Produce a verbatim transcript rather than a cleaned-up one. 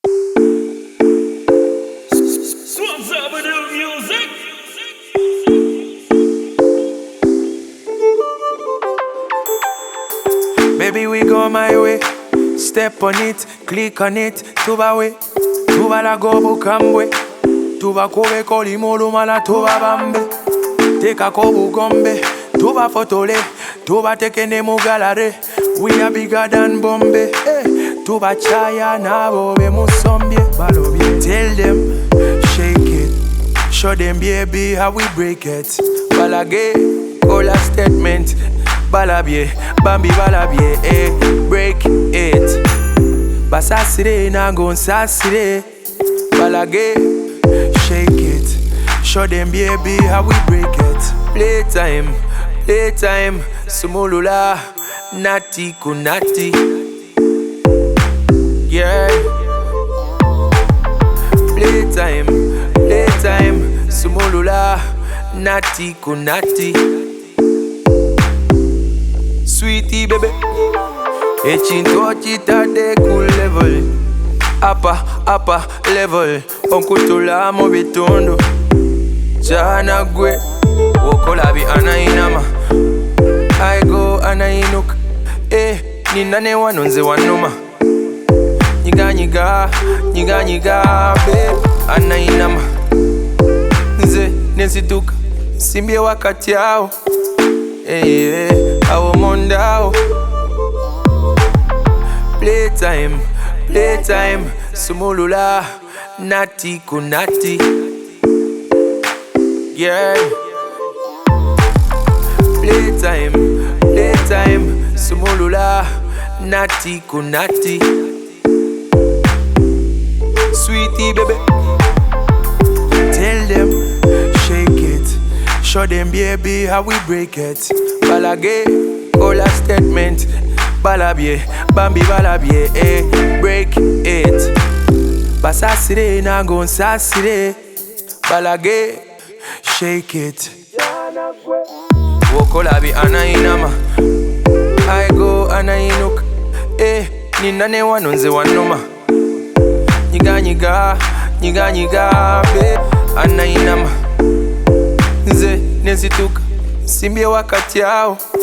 Baby, we go my way. Step on it, click on it. Tuba way, tuba la go bukambwe. Tuba kobe koli molu mala tuba bambe. Teka kobu gombe, tuba fotole. Tuba tekene mugalare. We are bigger than Bombay. Hey. Tuba chaya na bobe musombie. Balobie. Tell them, shake it. Show them baby how we break it. Balage, call a statement. Balabie, Bambi balabie, eh, break it. Basasire na gon sasire. Balage, shake it. Show them baby how we break it. Playtime, playtime. Sumulula, nati kunati. Yeah. Playtime, playtime. Sumulula, nati kunati. Sweetie baby, echinto chita de cool level. Upper, upper level. Onkutula mo bitondo. Jana gwe, wokolabi anainama. I go anainuk. Eh, ninane wanonze wanoma. Nyiga nyiga, nyiga nyiga, babe, anainama. Nze, nesituka, simbie wakati yao. Eh, yeah, awo mondao. Playtime, playtime. Sumulula, nati kunati. Yeah. Playtime, playtime. Sumulula, nati kunati. Sweetie baby, tell them, shake it. Show them baby how we break it. Balage, call a statement. Balabie, Bambi balabie, eh, break it. Basasire na gon sasire. Balage, shake it. Wokolabi anainama. I go anainuk. Eh, ninane wanonze wanoma. Nyiga nyiga, nyiga nyiga, babe, anainama. Nze, nesituka, simbie wakati yao.